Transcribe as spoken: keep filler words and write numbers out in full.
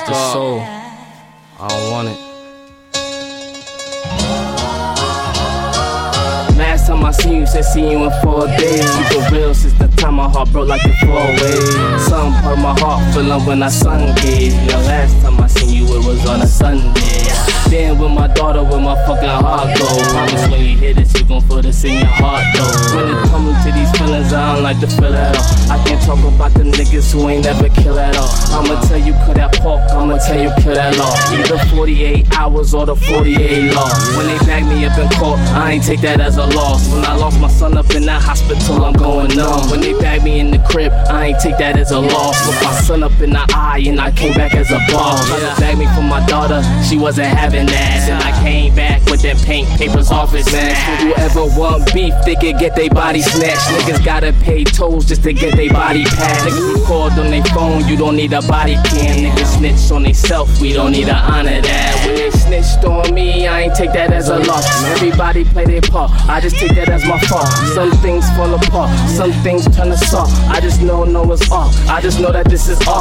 the soul. I don't want it. Last time I seen you, said see you in four days. Keep it real since the time my heart broke like the four ways. Some part of my heart feeling when I sun gaze. You know, last time I seen you, it was on a Sunday. Then with my daughter, with my fucking heart go. Promise when you hear this, you gon' feel this in your heart though. When it comes to these feelings, I don't like to feel at all. I can't talk about the niggas who ain't never kill at all. I'ma tell you kill that pork, I'ma tell you kill that law. Either forty-eight hours or the forty-eight law. When they bag me up in court, I ain't take that as a loss. When I lost my son up in that hospital, I'm going numb. When they bag me in the crib, I ain't take that as a loss. Look my son up in the eye and I came back as a boss. Tried to bag me for my daughter, she wasn't having that. And I came back with them paint papers off his man. Whoever want beef, they can get they body snatched. Niggas gotta pay tolls just to get they body passed. Niggas record on they phone, you don't need a body cam. Niggas snitch on they self, we don't need to honor that. When they snitched on me, I ain't take that as a loss. Everybody play their part, I just take that as my fault. Some things fall apart, some things turn to soft. I just know, know it's off. I just know that this is off.